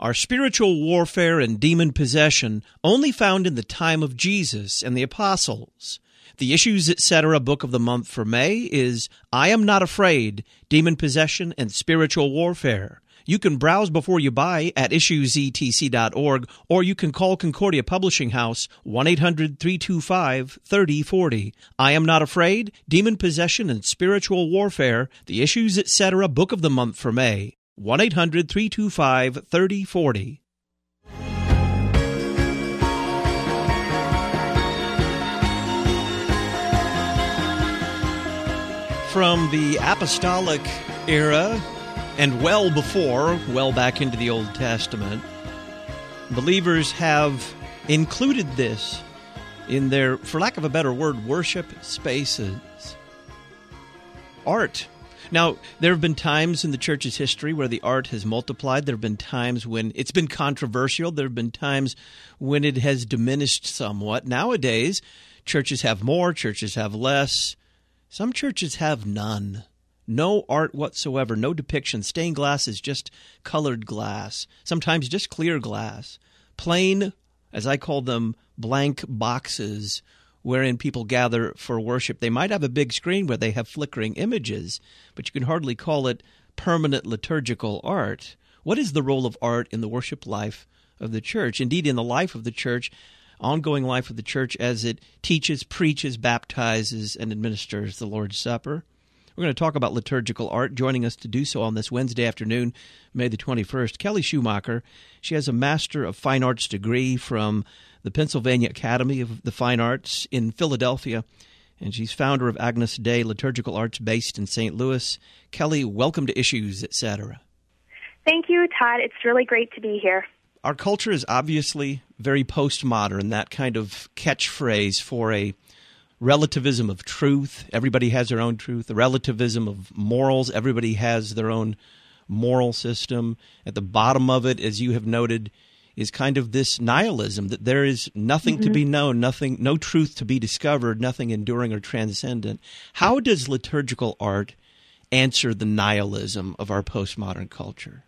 are spiritual warfare and demon possession only found in the time of Jesus and the apostles. The Issues Etc. book of the month for May is I Am Not Afraid, Demon Possession and Spiritual Warfare. You can browse before you buy at issuesetc.org, or you can call Concordia Publishing House 1-800-325-3040. I Am Not Afraid, Demon Possession and Spiritual Warfare, The Issues Etc. book of the month for May. 1-800-325-3040. From the apostolic era, and well before, well back into the Old Testament, believers have included this in their, for lack of a better word, worship spaces. Art. Now, there have been times in the church's history where the art has multiplied. There have been times when it's been controversial. There have been times when it has diminished somewhat. Nowadays, churches have more, churches have less. Some churches have none. No art whatsoever, no depiction. Stained glass is just colored glass, sometimes just clear glass. Plain, as I call them, blank boxes wherein people gather for worship. They might have a big screen where they have flickering images, but you can hardly call it permanent liturgical art. What is the role of art in the worship life of the church? Indeed, in the life of the church, ongoing life of the church as it teaches, preaches, baptizes, and administers the Lord's Supper. We're going to talk about liturgical art. Joining us to do so on this Wednesday afternoon, May the 21st, Kelly Schumacher. She has a Master of Fine Arts degree from the Pennsylvania Academy of the Fine Arts in Philadelphia, and she's founder of Agnus Dei Liturgical Arts based in St. Louis. Kelly, welcome to Issues, Etc. Thank you, Todd. It's really great to be here. Our culture is obviously very postmodern, that kind of catchphrase for a relativism of truth. Everybody has their own truth. The relativism of morals. Everybody has their own moral system. At the bottom of it, as you have noted, is kind of this nihilism, that there is nothing to be known, nothing, no truth to be discovered, nothing enduring or transcendent. How does liturgical art answer the nihilism of our postmodern culture?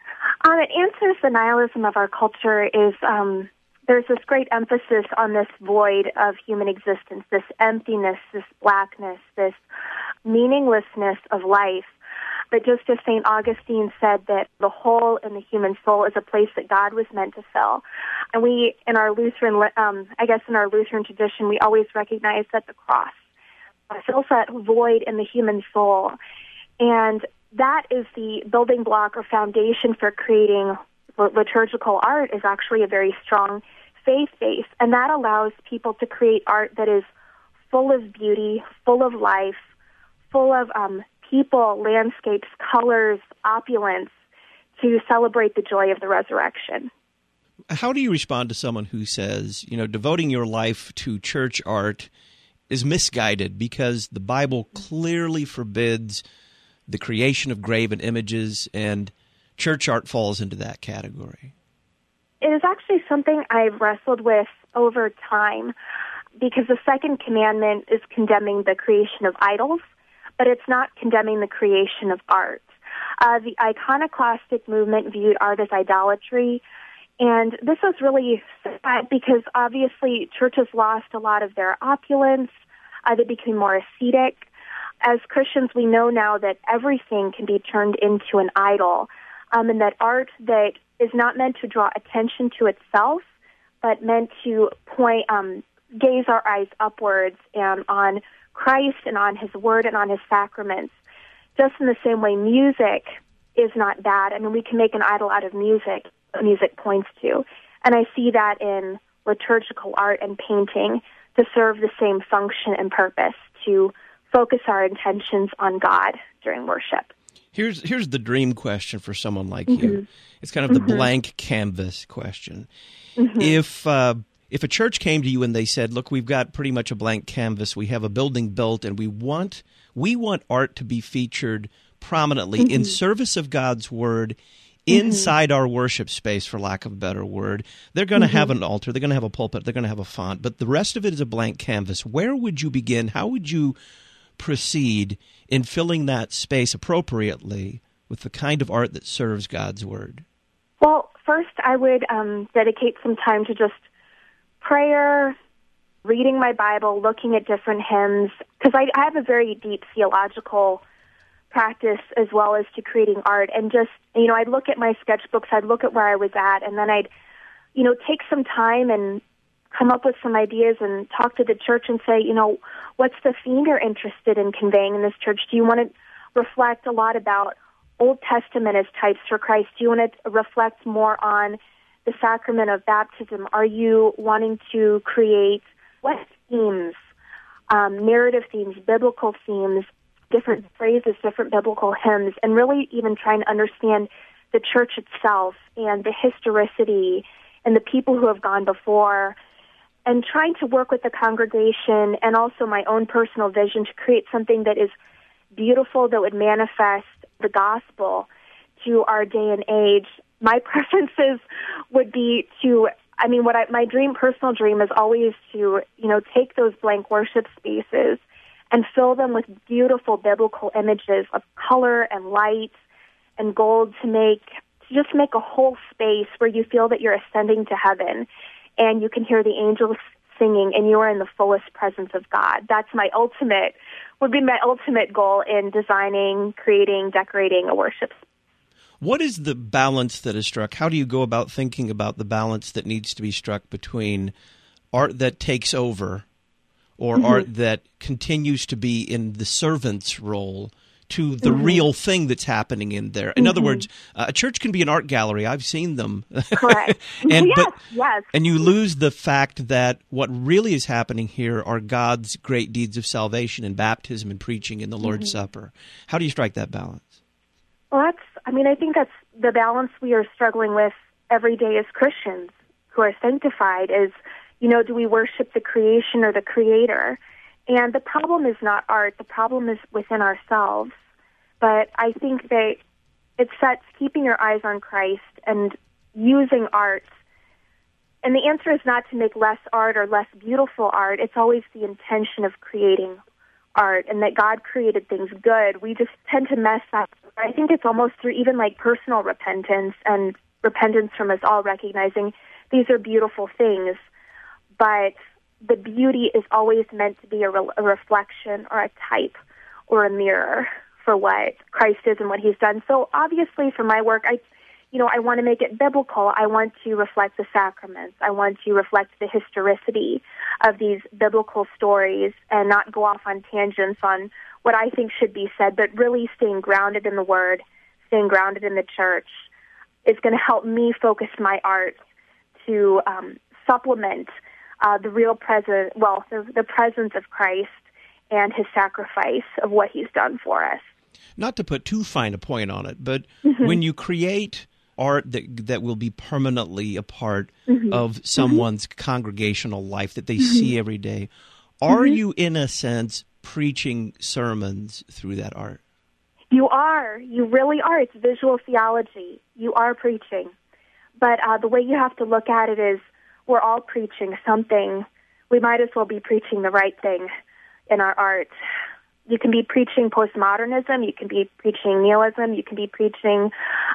It answers the nihilism of our culture is there's this great emphasis on this void of human existence, this emptiness, this blackness, this meaninglessness of life. But just as St. Augustine said, that the hole in the human soul is a place that God was meant to fill. And we, in our Lutheran, in our Lutheran tradition, we always recognize that the cross fills that void in the human soul. And that is the building block or foundation for creating liturgical art, is actually a very strong faith base. And that allows people to create art that is full of beauty, full of life, full of people, landscapes, colors, opulence, to celebrate the joy of the resurrection. How do you respond to someone who says, devoting your life to church art is misguided because the Bible clearly forbids the creation of graven images, and church art falls into that category? It is actually something I've wrestled with over time, because the second commandment is condemning the creation of idols, but it's not condemning the creation of art. The iconoclastic movement viewed art as idolatry, and this was really sad because obviously churches lost a lot of their opulence. They became more ascetic. As Christians, we know now that everything can be turned into an idol, and that art that is not meant to draw attention to itself, but meant to gaze our eyes upwards and on Christ and on His Word and on His sacraments. Just in the same way, music is not bad. I mean, we can make an idol out of music, what music points to. And I see that in liturgical art and painting to serve the same function and purpose, to focus our intentions on God during worship. Here's the dream question for someone like you. It's kind of the blank canvas question. If a church came to you and they said, look, we've got pretty much a blank canvas, we have a building built, and we want art to be featured prominently in service of God's Word inside our worship space, for lack of a better word. They're going to have an altar, they're going to have a pulpit, they're going to have a font, but the rest of it is a blank canvas. Where would you begin? How would you proceed in filling that space appropriately with the kind of art that serves God's Word? Well, first I would dedicate some time to just prayer, reading my Bible, looking at different hymns, because I have a very deep theological practice as well as to creating art. And just, I'd look at my sketchbooks, I'd look at where I was at, and then I'd, take some time and come up with some ideas and talk to the church and say, what's the theme you're interested in conveying in this church? Do you want to reflect a lot about Old Testament as types for Christ? Do you want to reflect more on the sacrament of baptism? Are you wanting to create what themes, narrative themes, biblical themes, different phrases, different biblical hymns, and really even trying to understand the church itself and the historicity and the people who have gone before, and trying to work with the congregation and also my own personal vision to create something that is beautiful, that would manifest the gospel to our day and age. My preferences would be to, my personal dream is always to, take those blank worship spaces and fill them with beautiful biblical images of color and light and gold to just make a whole space where you feel that you're ascending to heaven and you can hear the angels singing and you are in the fullest presence of God. That's would be my ultimate goal in designing, creating, decorating a worship space. What is the balance that is struck? How do you go about thinking about the balance that needs to be struck between art that takes over or art that continues to be in the servant's role to the real thing that's happening in there? In other words, a church can be an art gallery. I've seen them. Correct. Yes. And you lose the fact that what really is happening here are God's great deeds of salvation and baptism and preaching in the Lord's Supper. How do you strike that balance? Well, I think that's the balance we are struggling with every day as Christians who are sanctified is, do we worship the creation or the Creator? And the problem is not art. The problem is within ourselves. But I think that it sets keeping your eyes on Christ and using art. And the answer is not to make less art or less beautiful art. It's always the intention of creating art and that God created things good. We just tend to mess up. I think it's almost through even like personal repentance and repentance from us all recognizing these are beautiful things, but the beauty is always meant to be a reflection or a type or a mirror for what Christ is and what He's done. So obviously for my work, I want to make it biblical. I want to reflect the sacraments. I want to reflect the historicity of these biblical stories and not go off on tangents on what I think should be said, but really staying grounded in the Word, staying grounded in the church is going to help me focus my art to supplement the real the presence of Christ and His sacrifice of what He's done for us. Not to put too fine a point on it, but when you create art that will be permanently a part of someone's congregational life that they see every day, are you, in a sense, preaching sermons through that art? You are. You really are. It's visual theology. You are preaching. But the way you have to look at it is we're all preaching something. We might as well be preaching the right thing in our art. You can be preaching postmodernism, you can be preaching nihilism, you can be preaching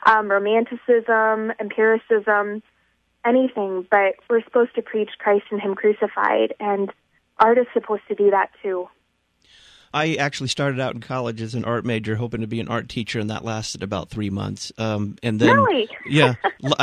romanticism, empiricism, anything, but we're supposed to preach Christ and Him crucified, and art is supposed to do that too. I actually started out in college as an art major, hoping to be an art teacher, and that lasted about 3 months. And then, really? Yeah,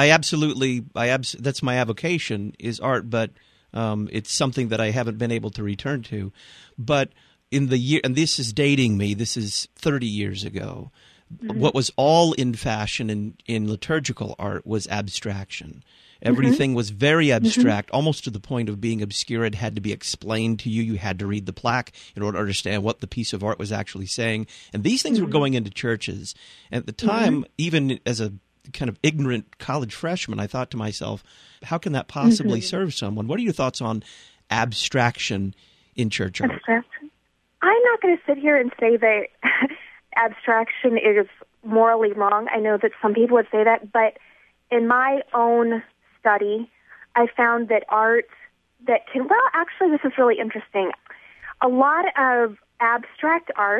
that's my avocation is art, but it's something that I haven't been able to return to. But in the year, and this is dating me, this is 30 years ago, what was all in fashion in liturgical art was abstraction. Everything was very abstract, almost to the point of being obscure. It had to be explained to you. You had to read the plaque in order to understand what the piece of art was actually saying. And these things were going into churches. And at the time, even as a kind of ignorant college freshman, I thought to myself, how can that possibly serve someone? What are your thoughts on abstraction in church art? Abstraction. I'm not going to sit here and say that abstraction is morally wrong. I know that some people would say that, but in my own study, I found that art that can, actually this is really interesting. A lot of abstract art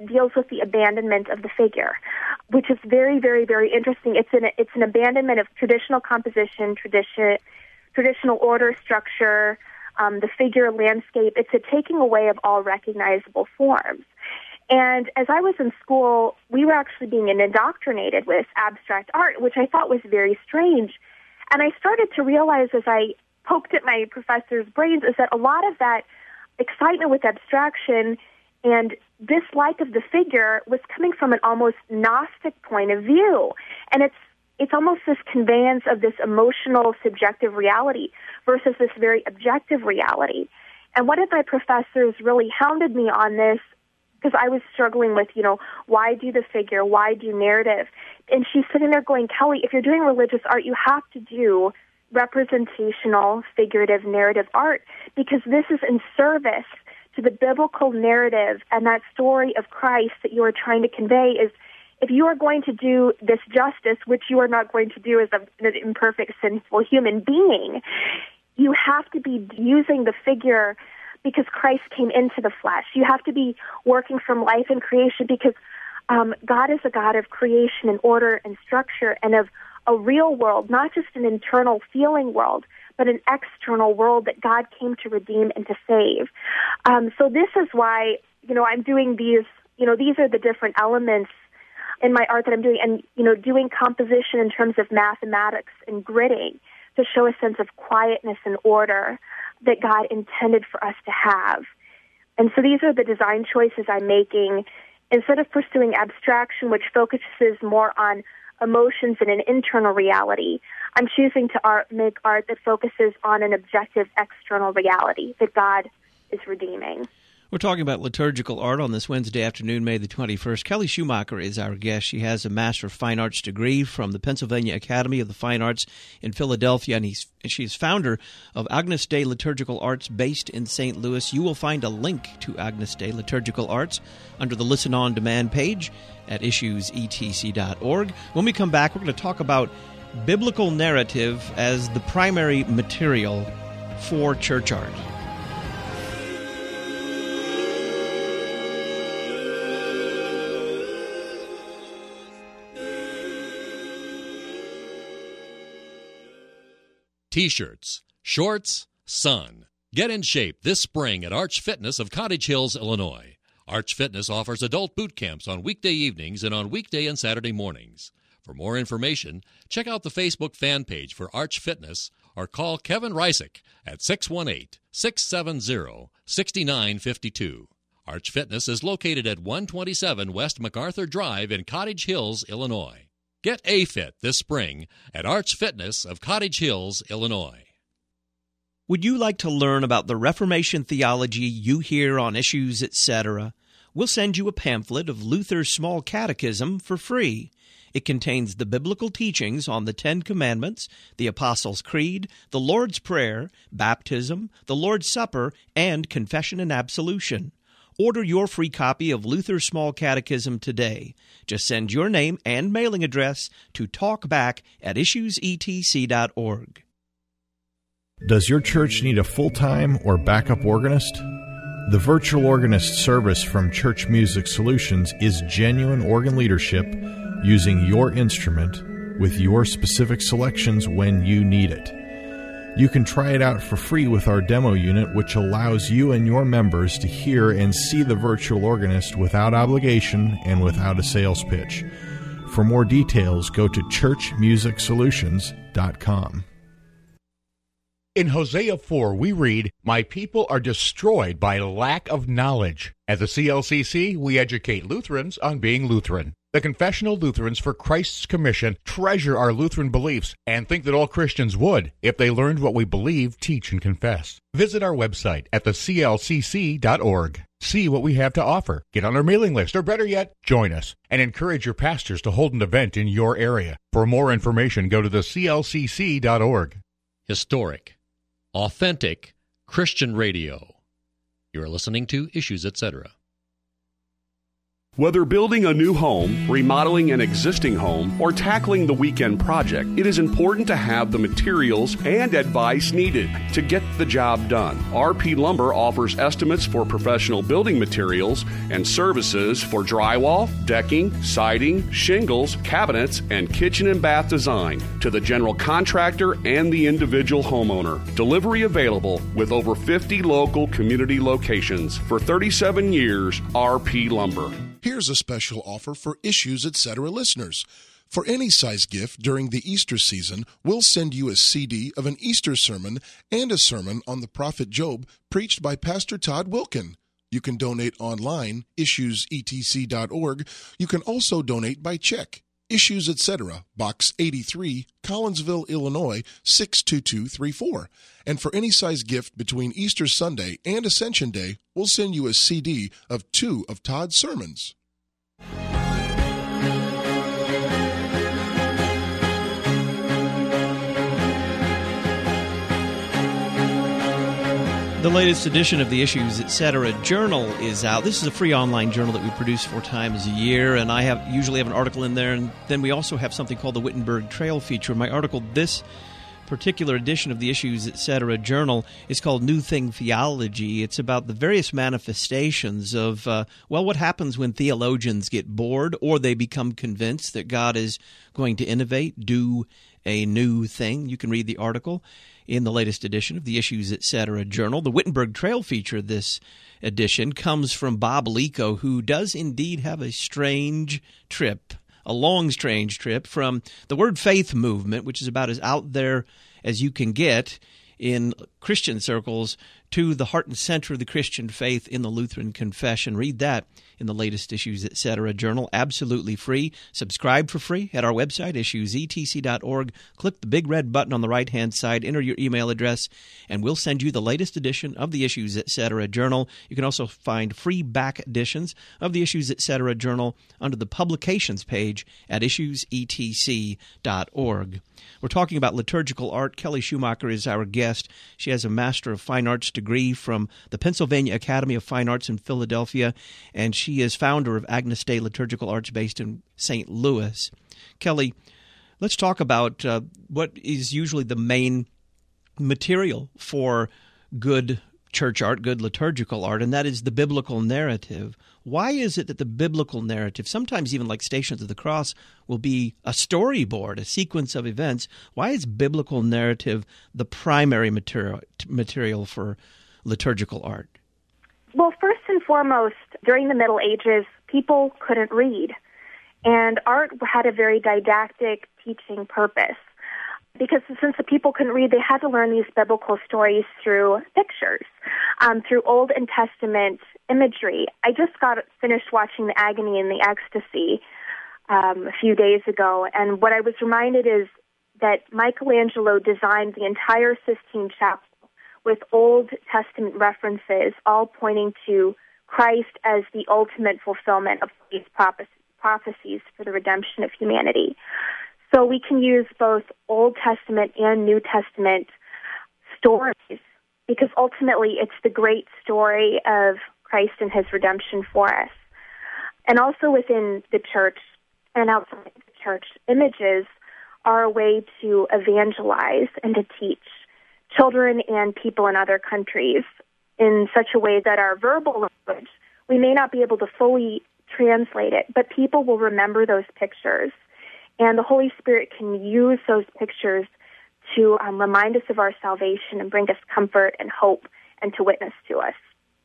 deals with the abandonment of the figure, which is very, very, very interesting. It's an abandonment of traditional composition, traditional order, structure, the figure landscape. It's a taking away of all recognizable forms. And as I was in school, we were actually being indoctrinated with abstract art, which I thought was very strange. And I started to realize as I poked at my professor's brains is that a lot of that excitement with abstraction and dislike of the figure was coming from an almost Gnostic point of view. And it's almost this conveyance of this emotional, subjective reality versus this very objective reality. And one of my professors really hounded me on this because I was struggling with, why do the figure? Why do narrative? And she's sitting there going, Kelly, if you're doing religious art, you have to do representational, figurative, narrative art because this is in service to the biblical narrative and that story of Christ that you are trying to convey is if you are going to do this justice, which you are not going to do as an imperfect, sinful human being, you have to be using the figure because Christ came into the flesh. You have to be working from life and creation because God is a God of creation and order and structure and of a real world, not just an internal feeling world, but an external world that God came to redeem and to save. So this is why, I'm doing these, these are the different elements in my art that I'm doing, and, doing composition in terms of mathematics and gridding to show a sense of quietness and order that God intended for us to have. And so these are the design choices I'm making. Instead of pursuing abstraction, which focuses more on emotions and an internal reality, I'm choosing to make art that focuses on an objective external reality that God is redeeming. We're talking about liturgical art on this Wednesday afternoon, May the 21st. Kelly Schumacher is our guest. She has a Master of Fine Arts degree from the Pennsylvania Academy of the Fine Arts in Philadelphia, and she's founder of Agnus Dei Liturgical Arts based in St. Louis. You will find a link to Agnus Dei Liturgical Arts under the Listen On Demand page at issuesetc.org. When we come back, we're going to talk about biblical narrative as the primary material for church art. T-shirts, shorts, sun. Get in shape this spring at Arch Fitness of Cottage Hills, Illinois. Arch Fitness offers adult boot camps on weekday evenings and on weekday and Saturday mornings. For more information, check out the Facebook fan page for Arch Fitness or call Kevin Reisick at 618-670-6952. Arch Fitness is located at 127 West MacArthur Drive in Cottage Hills, Illinois. Get A-Fit this spring at Arch Fitness of Cottage Hills, Illinois. Would you like to learn about the Reformation theology you hear on Issues, etc.? We'll send you a pamphlet of Luther's Small Catechism for free. It contains the biblical teachings on the Ten Commandments, the Apostles' Creed, the Lord's Prayer, baptism, the Lord's Supper, and confession and absolution. Order your free copy of Luther's Small Catechism today. Just send your name and mailing address to talkback@issuesetc.org. Does your church need a full-time or backup organist? The Virtual Organist service from Church Music Solutions is genuine organ leadership using your instrument with your specific selections when you need it. You can try it out for free with our demo unit, which allows you and your members to hear and see the virtual organist without obligation and without a sales pitch. For more details, go to churchmusicsolutions.com. In Hosea 4, we read, "My people are destroyed by lack of knowledge." At the CLCC, we educate Lutherans on being Lutheran. The Confessional Lutherans for Christ's Commission treasure our Lutheran beliefs and think that all Christians would if they learned what we believe, teach, and confess. Visit our website at theclcc.org. See what we have to offer. Get on our mailing list, or better yet, join us, and encourage your pastors to hold an event in your area. For more information, go to theclcc.org. Historic, authentic Christian radio. You're listening to Issues, etc. Whether building a new home, remodeling an existing home, or tackling the weekend project, it is important to have the materials and advice needed to get the job done. RP Lumber offers estimates for professional building materials and services for drywall, decking, siding, shingles, cabinets, and kitchen and bath design to the general contractor and the individual homeowner. Delivery available with over 50 local community locations. For 37 years, RP Lumber. Here's a special offer for Issues Etc. listeners. For any size gift during the Easter season, we'll send you a CD of an Easter sermon and a sermon on the prophet Job preached by Pastor Todd Wilkin. You can donate online, issuesetc.org. You can also donate by check. Issues Etc., Box 83, Collinsville, Illinois, 62234. And for any size gift between Easter Sunday and Ascension Day, we'll send you a CD of 2 of Todd's sermons. The latest edition of the Issues Etc. Journal is out. This is a free online journal that we produce 4 times a year, and I usually have an article in there, and then we also have something called the Wittenberg Trail Feature. My article, this particular edition of the Issues Etc. Journal, is called New Thing Theology. It's about the various manifestations of, what happens when theologians get bored or they become convinced that God is going to innovate, do a new thing. You can read the article in the latest edition of the Issues Etc. Journal. The Wittenberg Trail Feature this edition comes from Bob Lico, who does indeed have a strange trip, a long, strange trip from the Word Faith movement, which is about as out there as you can get in Christian circles, to the heart and center of the Christian faith in the Lutheran Confession. Read that in the latest Issues Etc. Journal, absolutely free. Subscribe for free at our website, issuesetc.org. Click the big red button on the right-hand side, enter your email address, and we'll send you the latest edition of the Issues Etc. Journal. You can also find free back editions of the Issues Etc. Journal under the publications page at issuesetc.org. We're talking about liturgical art. Kelly Schumacher is our guest. She has a Master of Fine Arts degree from the Pennsylvania Academy of Fine Arts in Philadelphia, and she is founder of Agnus Dei Liturgical Arts based in St. Louis. Kelly, let's talk about what is usually the main material for good church art, good liturgical art, and that is the biblical narrative. Why is it that the biblical narrative, sometimes even like Stations of the Cross, will be a storyboard, a sequence of events? Why is biblical narrative the primary material for liturgical art? Well, first and foremost, during the Middle Ages, people couldn't read, and art had a very didactic teaching purpose. Because since the people couldn't read, they had to learn these biblical stories through pictures, through Old and Testament imagery. I just got finished watching The Agony and the Ecstasy a few days ago, and what I was reminded is that Michelangelo designed the entire Sistine Chapel with Old Testament references, all pointing to Christ as the ultimate fulfillment of these prophecies for the redemption of humanity. So we can use both Old Testament and New Testament stories because ultimately it's the great story of Christ and his redemption for us. And also within the church and outside the church, images are a way to evangelize and to teach children and people in other countries in such a way that our verbal language, we may not be able to fully translate it, but people will remember those pictures. And the Holy Spirit can use those pictures to remind us of our salvation and bring us comfort and hope and to witness to us.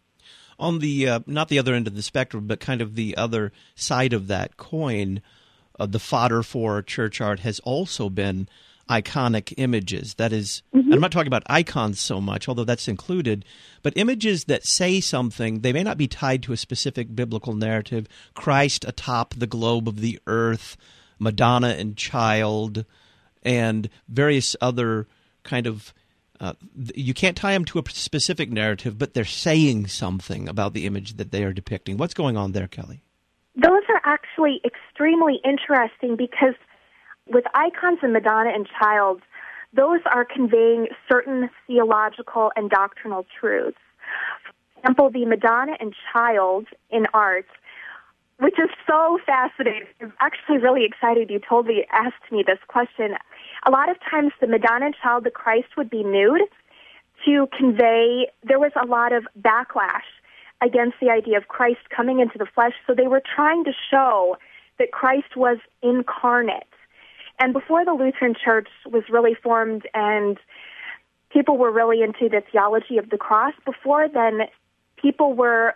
On the, not the other end of the spectrum, but kind of the other side of that coin, the fodder for church art has also been iconic images. That is, and I'm not talking about icons so much, although that's included, but images that say something. They may not be tied to a specific biblical narrative. Christ atop the globe of the earth, Madonna and Child, and various other kind of, you can't tie them to a specific narrative, but they're saying something about the image that they are depicting. What's going on there, Kelly? Those are actually extremely interesting because with icons and Madonna and Child, those are conveying certain theological and doctrinal truths. For example, the Madonna and Child in art which is so fascinating. I'm actually really excited you asked me this question. A lot of times the Madonna and Child, the Christ, would be nude to convey, there was a lot of backlash against the idea of Christ coming into the flesh, so they were trying to show that Christ was incarnate. And before the Lutheran Church was really formed and people were really into the theology of the cross, before then, people were,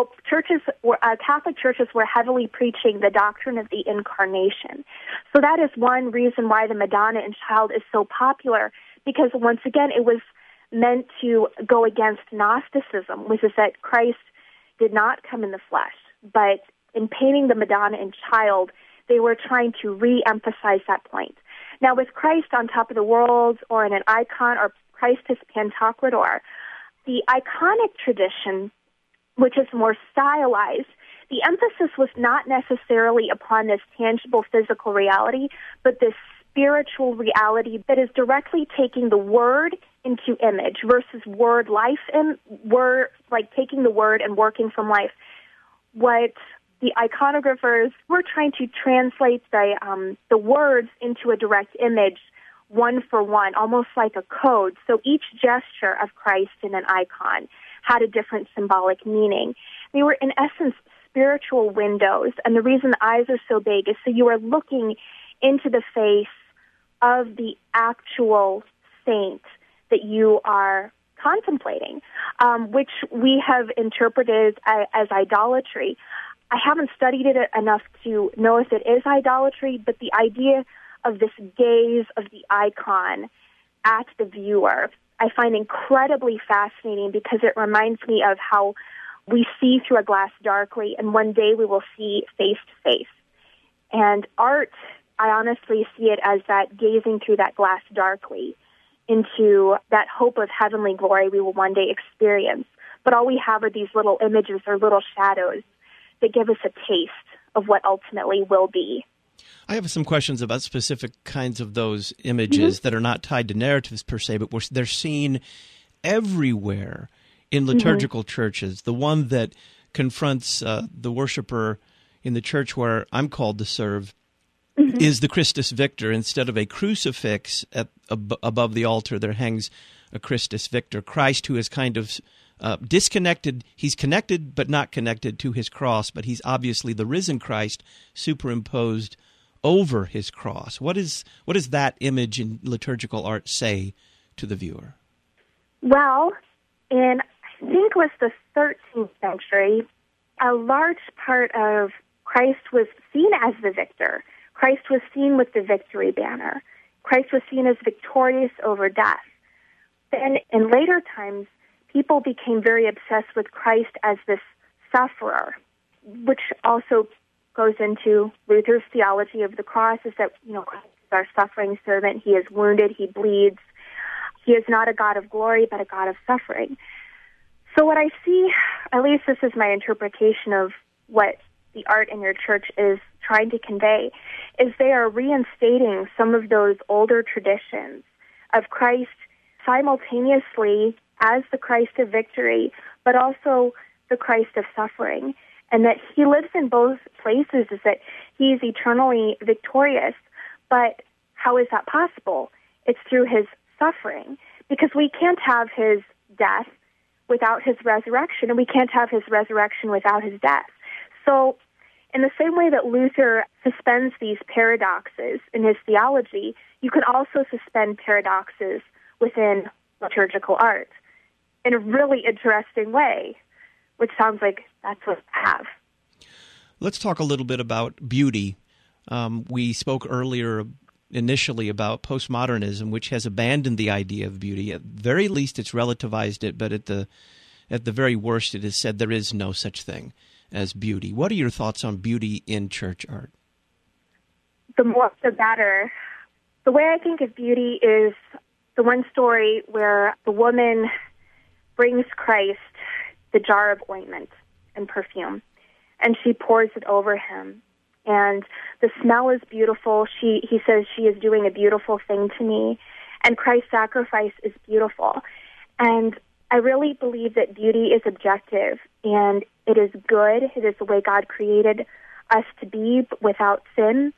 Catholic churches were heavily preaching the doctrine of the incarnation. So that is one reason why the Madonna and Child is so popular, because once again, it was meant to go against Gnosticism, which is that Christ did not come in the flesh. But in painting the Madonna and Child, they were trying to re-emphasize that point. Now, with Christ on top of the world, or in an icon, or Christ as Pantocrator, the iconic tradition, which is more stylized, the emphasis was not necessarily upon this tangible physical reality, but this spiritual reality that is directly taking the word into image versus word life, and word, like taking the word and working from life. What the iconographers were trying to translate the words into a direct image, one for one, almost like a code. So each gesture of Christ in an icon had a different symbolic meaning. They were, in essence, spiritual windows, and the reason the eyes are so big is so you are looking into the face of the actual saint that you are contemplating, which we have interpreted as idolatry. I haven't studied it enough to know if it is idolatry, but the idea of this gaze of the icon at the viewer, I find incredibly fascinating, because it reminds me of how we see through a glass darkly, and one day we will see face to face. And art, I honestly see it as that gazing through that glass darkly into that hope of heavenly glory we will one day experience. But all we have are these little images or little shadows that give us a taste of what ultimately will be. I have some questions about specific kinds of those images that are not tied to narratives per se, but they're seen everywhere in liturgical churches. The one that confronts the worshiper in the church where I'm called to serve is the Christus Victor. Instead of a crucifix above the altar, there hangs a Christus Victor, Christ who is kind of disconnected. He's connected but not connected to his cross, but he's obviously the risen Christ superimposed over his cross. What does that image in liturgical art say to the viewer? Well, in I think it was the 13th century, a large part of Christ was seen as the victor. Christ was seen with the victory banner. Christ was seen as victorious over death. Then in later times, people became very obsessed with Christ as this sufferer, which also goes into Luther's theology of the cross, is that, Christ is our suffering servant. He is wounded. He bleeds. He is not a God of glory, but a God of suffering. So what I see, at least this is my interpretation of what the art in your church is trying to convey, is they are reinstating some of those older traditions of Christ simultaneously as the Christ of victory, but also the Christ of suffering, and that he lives in both places, is that he is eternally victorious. But how is that possible? It's through his suffering, because we can't have his death without his resurrection, and we can't have his resurrection without his death. So in the same way that Luther suspends these paradoxes in his theology, you can also suspend paradoxes within liturgical art in a really interesting way, which sounds like that's what I have. Let's talk a little bit about beauty. We spoke earlier initially about postmodernism, which has abandoned the idea of beauty. At the very least, it's relativized it, but at the very worst, it has said there is no such thing as beauty. What are your thoughts on beauty in church art? The more, the better. The way I think of beauty is the one story where the woman brings Christ the jar of ointment and perfume, and she pours it over him. And the smell is beautiful. He says, she is doing a beautiful thing to me. And Christ's sacrifice is beautiful. And I really believe that beauty is objective, and it is good. It is the way God created us to be without sin.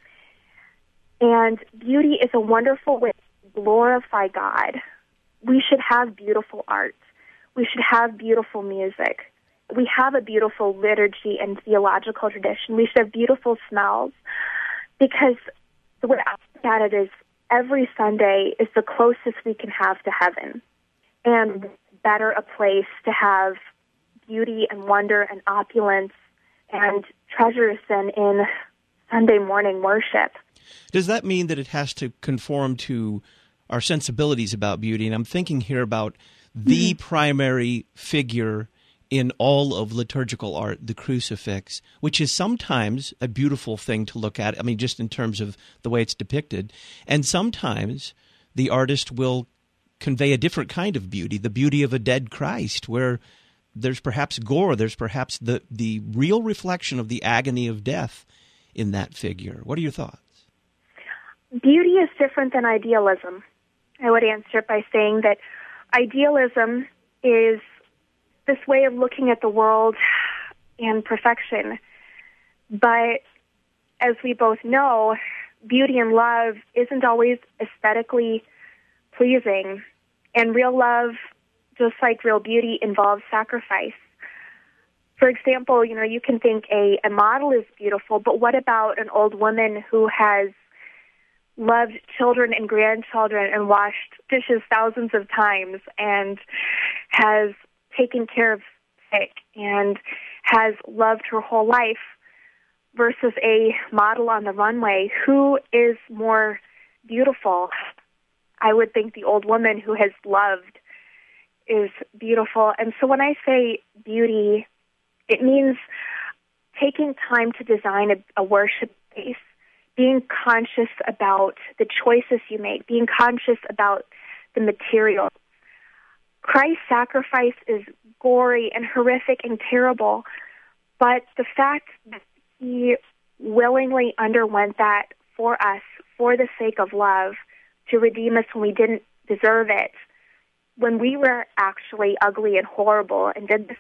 And beauty is a wonderful way to glorify God. We should have beautiful art. We should have beautiful music. We have a beautiful liturgy and theological tradition. We should have beautiful smells, because the way I look at it is every Sunday is the closest we can have to heaven, and better a place to have beauty and wonder and opulence and treasures than in Sunday morning worship. Does that mean that it has to conform to our sensibilities about beauty? And I'm thinking here about the primary figure in all of liturgical art, the crucifix, which is sometimes a beautiful thing to look at, I mean, just in terms of the way it's depicted. And sometimes the artist will convey a different kind of beauty, the beauty of a dead Christ, where there's perhaps gore, there's perhaps the real reflection of the agony of death in that figure. What are your thoughts? Beauty is different than idealism. I would answer it by saying that idealism is this way of looking at the world and perfection. But as we both know, beauty and love isn't always aesthetically pleasing. And real love, just like real beauty, involves sacrifice. For example, you can think a model is beautiful, but what about an old woman who has loved children and grandchildren and washed dishes thousands of times and has taken care of sick and has loved her whole life, versus a model on the runway? Who is more beautiful? I would think the old woman who has loved is beautiful. And so when I say beauty, it means taking time to design a worship space, being conscious about the choices you make, being conscious about the material. Christ's sacrifice is gory and horrific and terrible, but the fact that he willingly underwent that for us, for the sake of love, to redeem us when we didn't deserve it, when we were actually ugly and horrible and did this,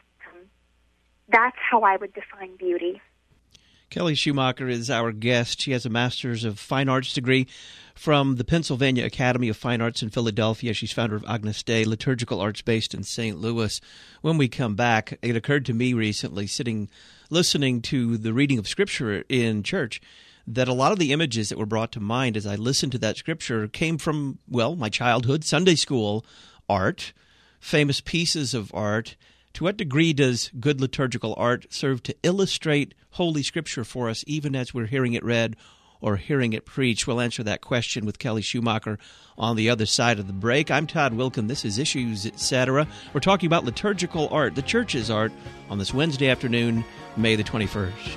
that's how I would define beauty. Kelly Schumacher is our guest. She has a Master's of Fine Arts degree from the Pennsylvania Academy of Fine Arts in Philadelphia. She's founder of Agnus Dei, liturgical arts based in St. Louis. When we come back, it occurred to me recently, listening to the reading of Scripture in church, that a lot of the images that were brought to mind as I listened to that Scripture came from, my childhood, Sunday school art, famous pieces of art. To what degree does good liturgical art serve to illustrate Holy Scripture for us, even as we're hearing it read or hearing it preached? We'll answer that question with Kelly Schumacher on the other side of the break. I'm Todd Wilkin. This is Issues, Etc. We're talking about liturgical art, the church's art, on this Wednesday afternoon, May the 21st.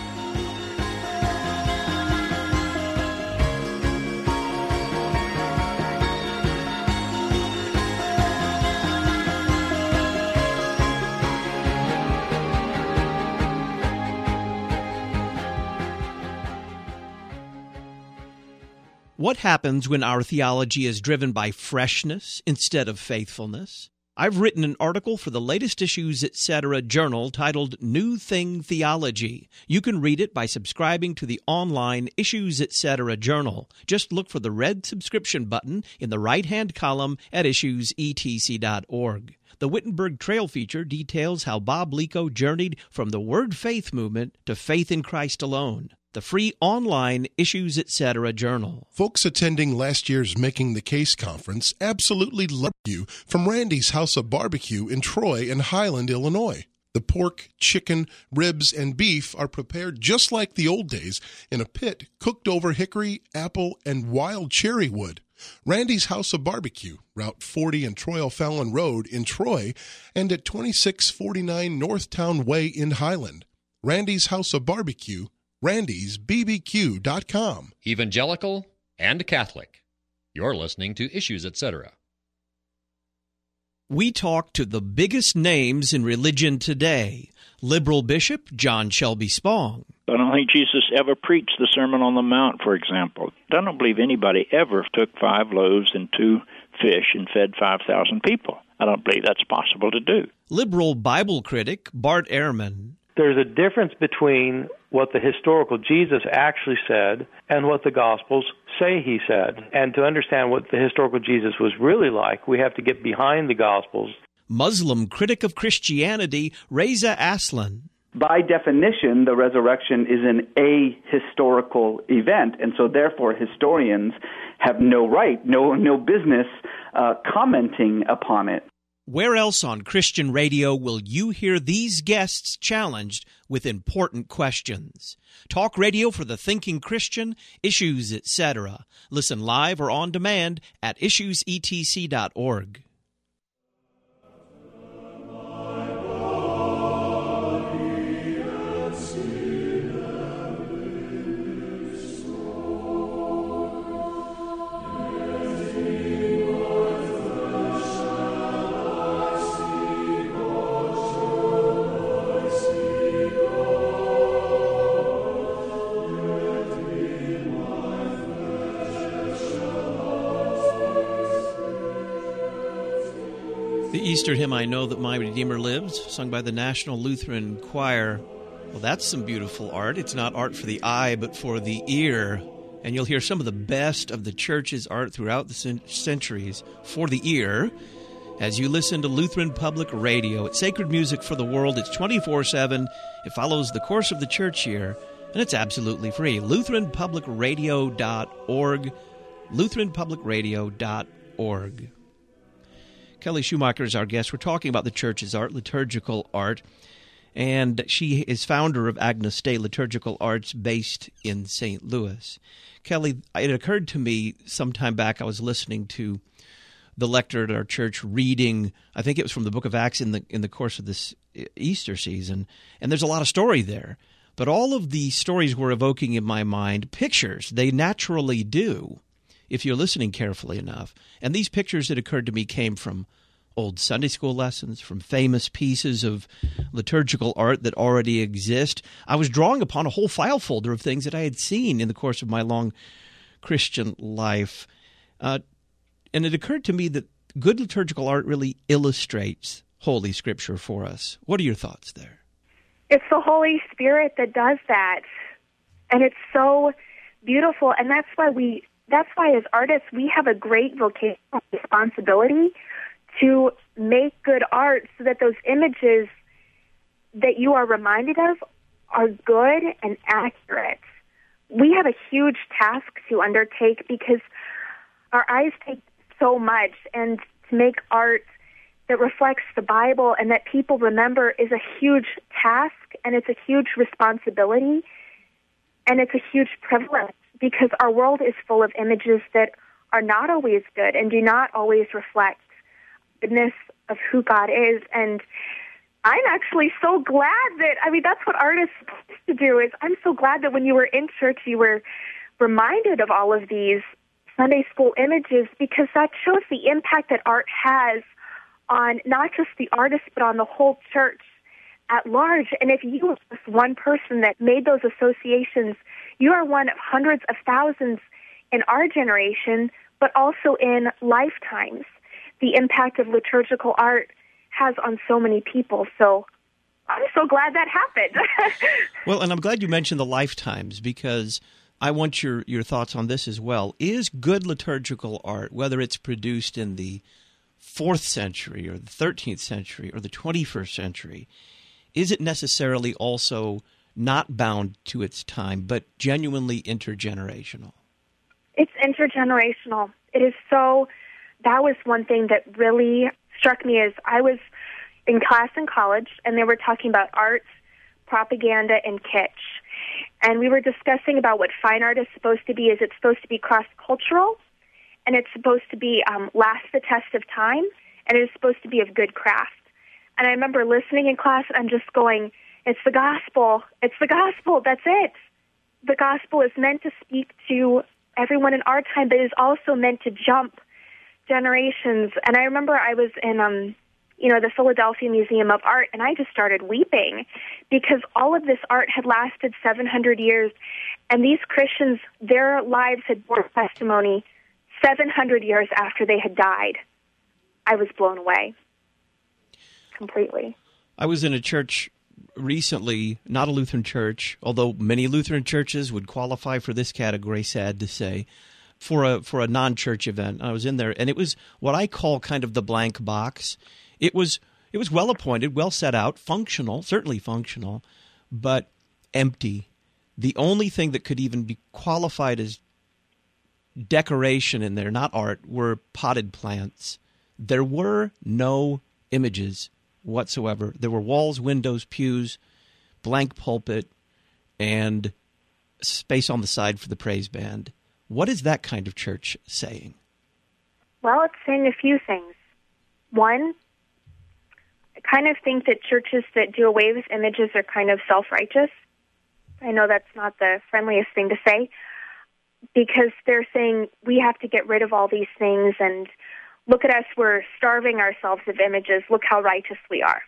What happens when our theology is driven by freshness instead of faithfulness? I've written an article for the latest Issues, Etc. journal titled New Thing Theology. You can read it by subscribing to the online Issues, Etc. journal. Just look for the red subscription button in the right-hand column at issuesetc.org. The Wittenberg Trail feature details how Bob Lico journeyed from the Word Faith movement to faith in Christ alone. The free online Issues, Etc. journal. Folks attending last year's Making the Case conference absolutely love you from Randy's House of Barbecue in Troy and Highland, Illinois. The pork, chicken, ribs, and beef are prepared just like the old days in a pit cooked over hickory, apple, and wild cherry wood. Randy's House of Barbecue, Route 40 and Troy O'Fallon Road in Troy, and at 2649 Northtown Way in Highland. Randy's House of Barbecue, randysbbq.com. Evangelical and Catholic. You're listening to Issues, Etc. We talk to the biggest names in religion today. Liberal Bishop John Shelby Spong. I don't think Jesus ever preached the Sermon on the Mount, for example. I don't believe anybody ever took 5 loaves and 2 fish and fed 5,000 people. I don't believe that's possible to do. Liberal Bible critic Bart Ehrman. There's a difference between what the historical Jesus actually said and what the Gospels say he said. And to understand what the historical Jesus was really like, we have to get behind the Gospels. Muslim critic of Christianity, Reza Aslan. By definition, the resurrection is an ahistorical event, and so therefore historians have no right, no business commenting upon it. Where else on Christian radio will you hear these guests challenged with important questions? Talk radio for the thinking Christian, issues, etc. Listen live or on demand at issuesetc.org. The Easter hymn, I Know That My Redeemer Lives, sung by the National Lutheran Choir. Well, that's some beautiful art. It's not art for the eye, but for the ear. And you'll hear some of the best of the church's art throughout the centuries for the ear as you listen to Lutheran Public Radio. It's sacred music for the world. It's 24/7. It follows the course of the church year, and it's absolutely free. LutheranPublicRadio.org. LutheranPublicRadio.org. Kelly Schumacher is our guest. We're talking about the church's art, liturgical art, and she is founder of Agnes Day Liturgical Arts based in St. Louis. Kelly, it occurred to me some time back, I was listening to the lector at our church reading, I think it was from the book of Acts in the course of this Easter season, and there's a lot of story there. But all of the stories were evoking in my mind pictures. They naturally do, if you're listening carefully enough. And these pictures that occurred to me came from old Sunday school lessons, from famous pieces of liturgical art that already exist. I was drawing upon a whole file folder of things that I had seen in the course of my long Christian life. And it occurred to me that good liturgical art really illustrates Holy Scripture for us. What are your thoughts there? It's the Holy Spirit that does that. And it's so beautiful. And that's why as artists, we have a great vocational responsibility to make good art so that those images that you are reminded of are good and accurate. We have a huge task to undertake because our eyes take so much, and to make art that reflects the Bible and that people remember is a huge task, and it's a huge responsibility, and it's a huge privilege because our world is full of images that are not always good and do not always reflect goodness of who God is. And I'm actually so glad that's what art is supposed to do. Is I'm so glad that when you were in church, you were reminded of all of these Sunday school images, because that shows the impact that art has on not just the artist, but on the whole church at large. And if you were just one person that made those associations, you are one of hundreds of thousands in our generation, but also in lifetimes. The impact of liturgical art has on so many people. So I'm so glad that happened. Well, and I'm glad you mentioned the lifetimes, because I want your thoughts on this as well. Is good liturgical art, whether it's produced in the 4th century or the 13th century or the 21st century, is it necessarily also not bound to its time, but genuinely intergenerational? It's intergenerational. It is so. That was one thing that really struck me as I was in class in college, and they were talking about art, propaganda, and kitsch. And we were discussing about what fine art is supposed to be. Is it supposed to be cross-cultural? And it's supposed to be last the test of time? And it is supposed to be of good craft. And I remember listening in class, and I'm just going, it's the gospel. It's the gospel. That's it. The gospel is meant to speak to everyone in our time, but it is also meant to jump generations. And I remember I was in the Philadelphia Museum of Art, and I just started weeping because all of this art had lasted 700 years, and these Christians, their lives had borne testimony 700 years after they had died. I was blown away completely. I was in a church recently, not a Lutheran church, although many Lutheran churches would qualify for this category, sad to say, for a non-church event. I was in there, and it was what I call kind of the blank box. It was well appointed, well set out, functional, certainly functional, but empty. The only thing that could even be qualified as decoration in there, not art, were potted plants. There were no images whatsoever. There were walls, windows, pews, blank pulpit, and space on the side for the praise band. What is that kind of church saying? Well, it's saying a few things. One, I kind of think that churches that do away with images are kind of self-righteous. I know that's not the friendliest thing to say, because they're saying we have to get rid of all these things, and look at us, we're starving ourselves of images, look how righteous we are.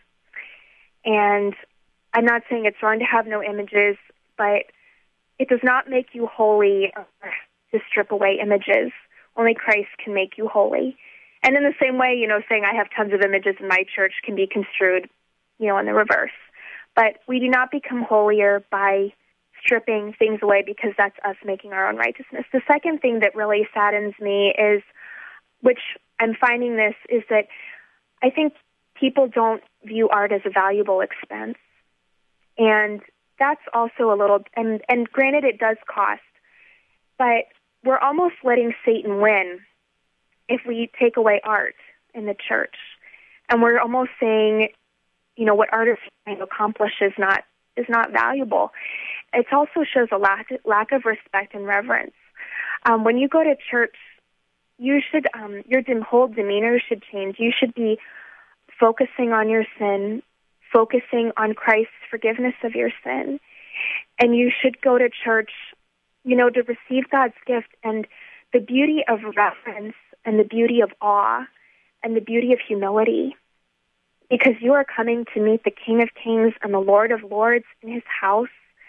And I'm not saying it's wrong to have no images, but it does not make you holy to strip away images. Only Christ can make you holy. And in the same way, saying I have tons of images in my church can be construed, in the reverse. But we do not become holier by stripping things away, because that's us making our own righteousness. The second thing that really saddens me is, which I'm finding this, is that I think people don't view art as a valuable expense. And that's also a little, and granted it does cost, but we're almost letting Satan win if we take away art in the church. And we're almost saying, what art is trying to accomplish is not valuable. It also shows a lack of respect and reverence. When you go to church, you should your whole demeanor should change. You should be focusing on your sin, focusing on Christ's forgiveness of your sin, and you should go to church, to receive God's gift and the beauty of reverence and the beauty of awe and the beauty of humility, because you are coming to meet the King of Kings and the Lord of Lords in his house.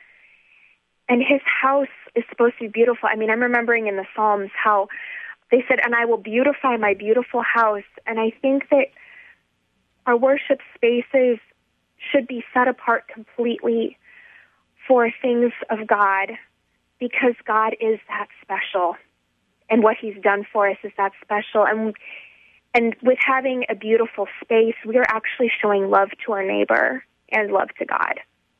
And his house is supposed to be beautiful. I mean, I'm remembering in the Psalms how they said, and I will beautify my beautiful house. And I think that our worship spaces should be set apart completely for things of God, because God is that special. And what he's done for us is that special. And with having a beautiful space, we are actually showing love to our neighbor and love to God.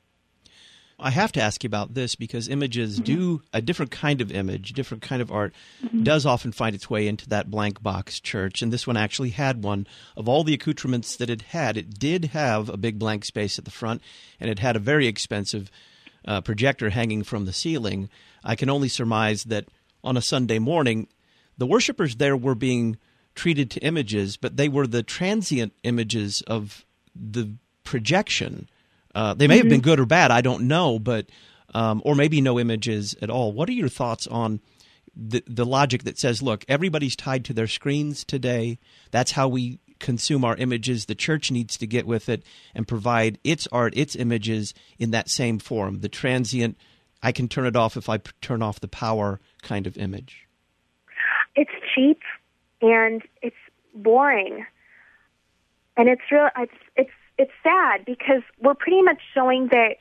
I have to ask you about this, because images do, a different kind of image, different kind of art, does often find its way into that blank box church. And this one actually had one. Of all the accoutrements that it had, it did have a big blank space at the front, and it had a very expensive projector hanging from the ceiling. I can only surmise that on a Sunday morning, the worshipers there were being treated to images, but they were the transient images of the projection. They may have been good or bad, I don't know, but or maybe no images at all. What are your thoughts on the logic that says, look, everybody's tied to their screens today. That's how we consume our images. The church needs to get with it and provide its art, its images in that same form, the transient, I can turn it off if I turn off the power kind of image. It's cheap and it's boring. And it's real. It's sad, because we're pretty much showing that,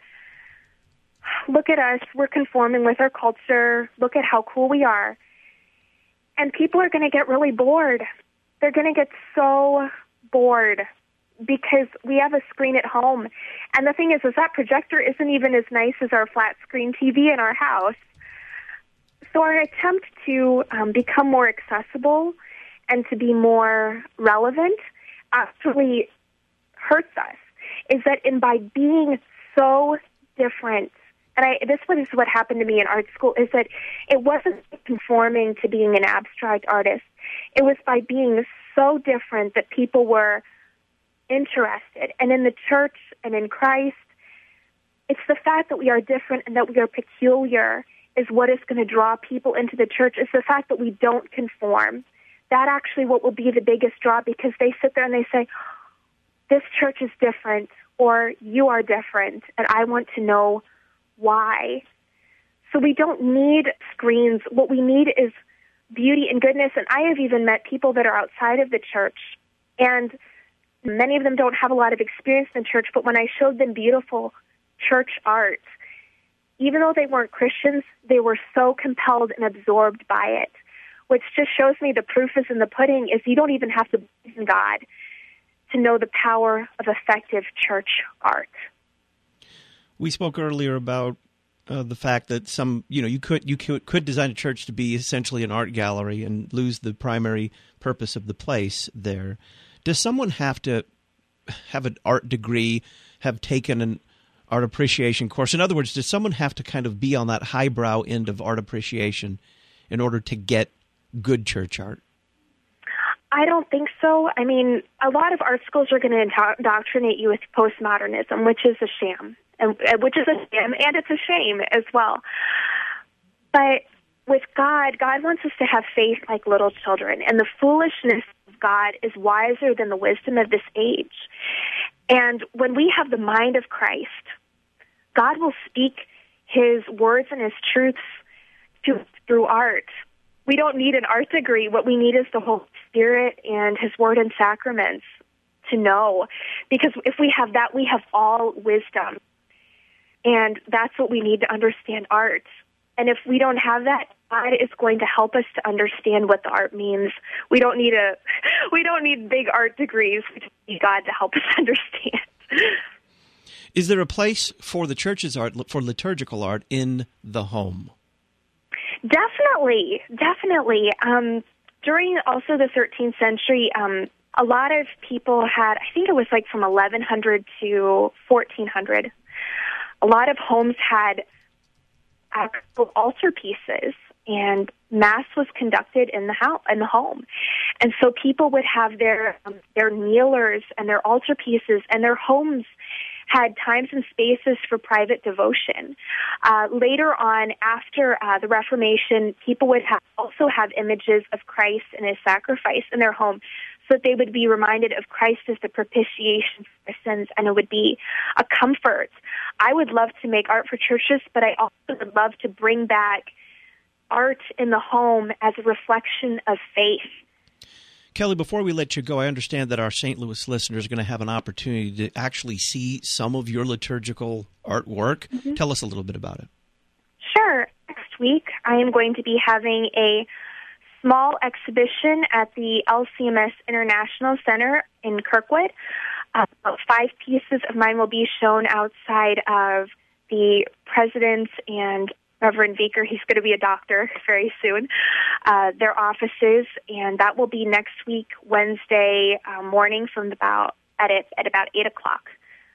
look at us, we're conforming with our culture, look at how cool we are. And people are going to get really bored. They're going to get so bored because we have a screen at home. And the thing is that projector isn't even as nice as our flat screen TV in our house. So our attempt to become more accessible and to be more relevant actually hurts us, is that by being so different, and this is what happened to me in art school, is that it wasn't conforming to being an abstract artist. It was by being so different that people were interested. And in the church and in Christ, it's the fact that we are different and that we are peculiar is what is going to draw people into the church. It's the fact that we don't conform. That actually what will be the biggest draw, because they sit there and they say, this church is different, or you are different, and I want to know why. So we don't need screens. What we need is beauty and goodness. And I have even met people that are outside of the church, and Many of them don't have a lot of experience in church, but when I showed them beautiful church art, even though they weren't Christians, they were so compelled and absorbed by it, which just shows me the proof is in the pudding, is you don't even have to believe in God to know the power of effective church art. We spoke earlier about the fact that some, you could design a church to be essentially an art gallery and lose the primary purpose of the place there. Does someone have to have an art degree, have taken an art appreciation course? In other words, does someone have to kind of be on that highbrow end of art appreciation in order to get good church art? I don't think so. I mean, a lot of art schools are going to indoctrinate you with postmodernism, which is a sham, and it's a shame as well. But with God wants us to have faith like little children, and the foolishness of God is wiser than the wisdom of this age. And when we have the mind of Christ, God will speak his words and his truths through art. We don't need an art degree. What we need is the Holy Spirit and his word and sacraments to know. Because if we have that, we have all wisdom. And that's what we need to understand art. And if we don't have that, God is going to help us to understand what the art means. We don't need big art degrees. We just need God to help us understand. Is there a place for the church's art, for liturgical art, in the home? Definitely. During also the 13th century, a lot of people had, I think it was like from 1100 to 1400, a lot of homes had actual altar pieces, and Mass was conducted in the home. And so people would have their kneelers and their altar pieces, and their homes had times and spaces for private devotion. Later on, after the Reformation, people would also have images of Christ and his sacrifice in their home, so that they would be reminded of Christ as the propitiation for their sins, and it would be a comfort. I would love to make art for churches, but I also would love to bring back art in the home as a reflection of faith. Kelly, before we let you go, I understand that our St. Louis listeners are going to have an opportunity to actually see some of your liturgical artwork. Mm-hmm. Tell us a little bit about it. Sure. Next week, I am going to be having a small exhibition at the LCMS International Center in Kirkwood. About 5 pieces of mine will be shown outside of the president and Reverend Vicker. He's going to be a doctor very soon. Their offices, and that will be next week, Wednesday morning, from about 8 o'clock.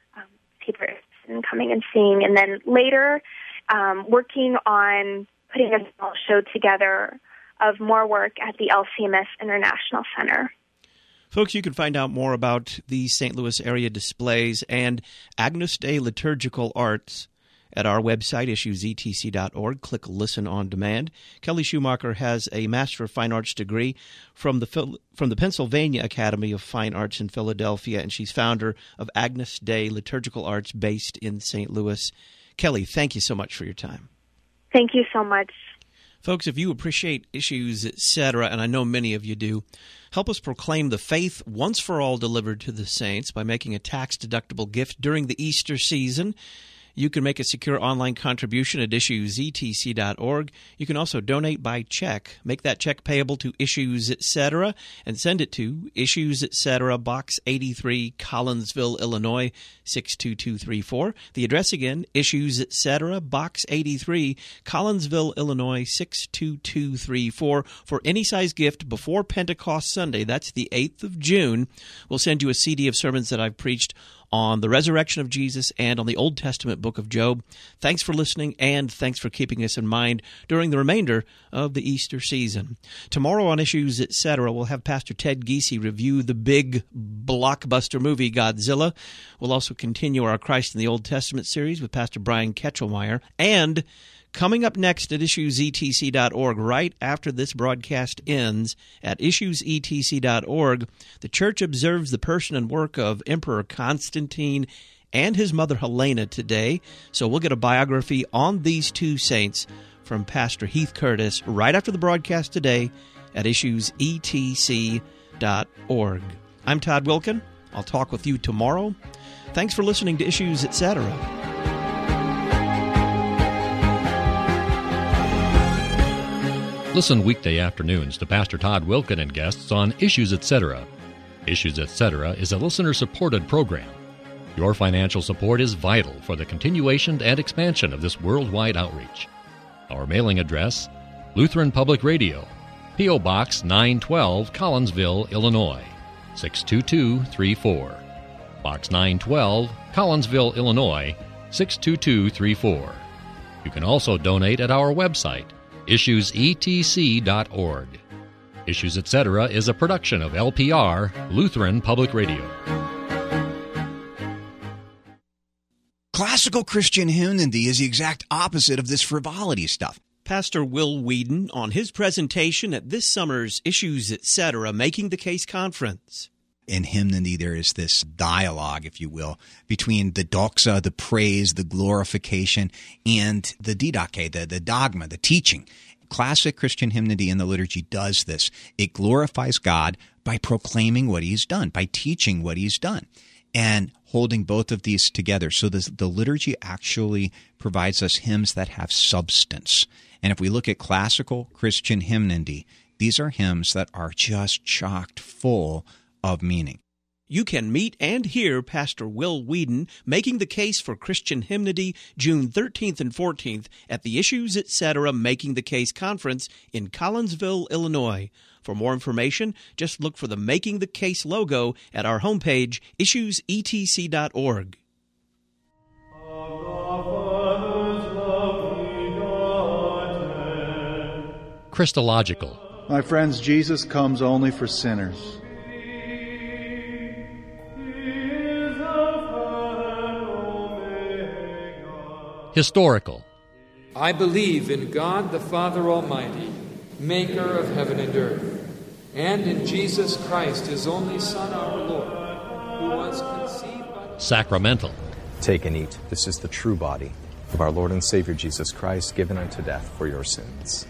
People are coming and seeing, and then later, working on putting a small show together of more work at the LCMS International Center. Folks, you can find out more about the St. Louis area displays and Agnus Dei liturgical arts at our website, issuesetc.org. Click Listen on Demand. Kelly Schumacher has a Master of Fine Arts degree from the Pennsylvania Academy of Fine Arts in Philadelphia, and she's founder of Agnus Dei Liturgical Arts based in St. Louis. Kelly, thank you so much for your time. Thank you so much. Folks, if you appreciate Issues, etc., and I know many of you do, help us proclaim the faith once for all delivered to the saints by making a tax-deductible gift during the Easter season. You can make a secure online contribution at issuesetc.org. You can also donate by check. Make that check payable to Issues, etc., and send it to Issues, etc., Box 83, Collinsville, Illinois, 62234. The address again, Issues, etc., Box 83, Collinsville, Illinois, 62234. For any size gift before Pentecost Sunday, that's the 8th of June, we'll send you a CD of sermons that I've preached on the resurrection of Jesus and on the Old Testament book of Job. Thanks for listening, and thanks for keeping us in mind during the remainder of the Easter season. Tomorrow on Issues, etc., we'll have Pastor Ted Giese review the big blockbuster movie Godzilla. We'll also continue our Christ in the Old Testament series with Pastor Brian Ketchelmeyer. And coming up next at issuesetc.org, right after this broadcast ends, at issuesetc.org, the Church observes the person and work of Emperor Constantine and his mother Helena today. So we'll get a biography on these two saints from Pastor Heath Curtis right after the broadcast today at issuesetc.org. I'm Todd Wilkin. I'll talk with you tomorrow. Thanks for listening to Issues, Etc. Listen weekday afternoons to Pastor Todd Wilken and guests on Issues, Etc. Issues, Etc. is a listener-supported program. Your financial support is vital for the continuation and expansion of this worldwide outreach. Our mailing address, Lutheran Public Radio, P.O. Box 912, Collinsville, Illinois, 62234. Box 912, Collinsville, Illinois, 62234. You can also donate at our website, issuesetc.org. Issues, Etc. is a production of LPR, Lutheran Public Radio. Classical Christian hymnody is the exact opposite of this frivolity stuff. Pastor Will Whedon on his presentation at this summer's Issues, Etc. Making the Case Conference. In hymnody, there is this dialogue, if you will, between the doxa, the praise, the glorification, and the didache, the dogma, the teaching. Classic Christian hymnody in the liturgy does this. It glorifies God by proclaiming what He's done, by teaching what He's done, and holding both of these together. So the liturgy actually provides us hymns that have substance. And if we look at classical Christian hymnody, these are hymns that are just chock full of meaning. You can meet and hear Pastor Will Whedon making the case for Christian hymnody June 13th and 14th at the Issues, Etc. Making the Case Conference in Collinsville, Illinois. For more information, just look for the Making the Case logo at our homepage, issuesetc.org. Christological. My friends, Jesus comes only for sinners. Historical. I believe in God the Father Almighty, maker of heaven and earth, and in Jesus Christ, His only Son, our Lord, who was conceived by... Sacramental. Take and eat. This is the true body of our Lord and Savior Jesus Christ, given unto death for your sins.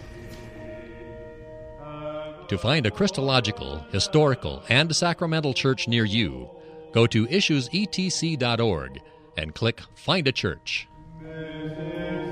To find a Christological, historical, and sacramental church near you, go to issuesetc.org and click Find a Church.